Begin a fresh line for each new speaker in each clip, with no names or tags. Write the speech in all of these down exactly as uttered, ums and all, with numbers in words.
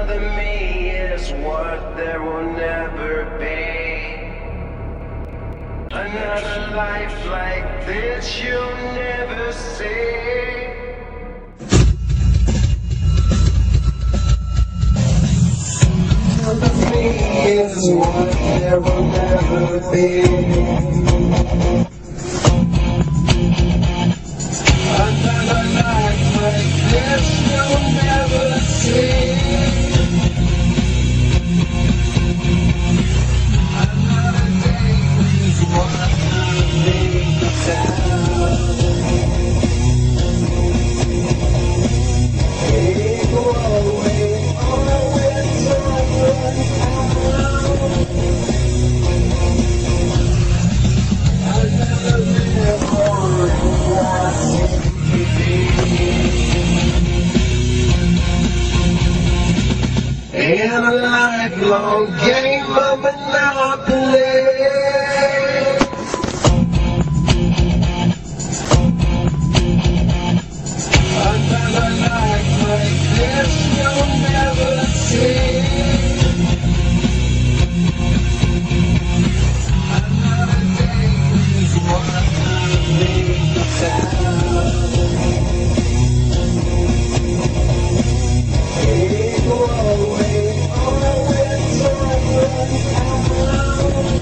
Another me is what there will never be. Another life like this you'll never see. Another me is what there will never be. Another life like this you'll never see. Another day is what I need to tell. Hey, go away, always run out. I'll never live for what in a lifelong game of Monopoly. Another life like this you'll never see. Another day is what I need to tell. Hey, go away, always run out.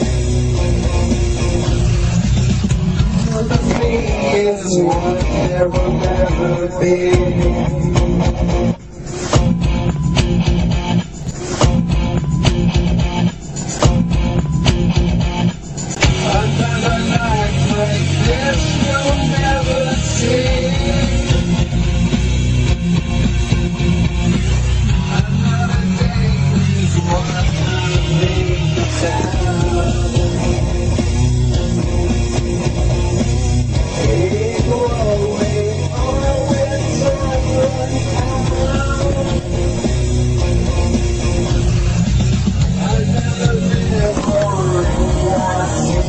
Another me is what there will never be. Another life like this you'll never see. Another day is what I need to tell. Hey, go away, always run out. I'll never live for what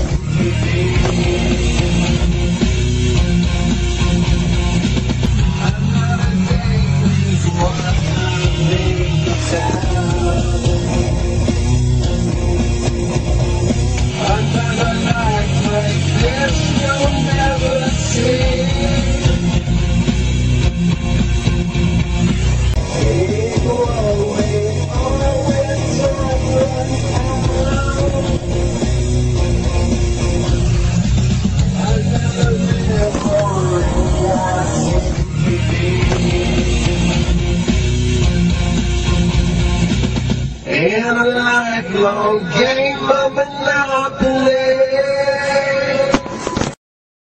another day is what I need to tell. Another life like this you'll never see. Hey, go away, always run out. I'll never live for what in a lifelong game of Monopoly.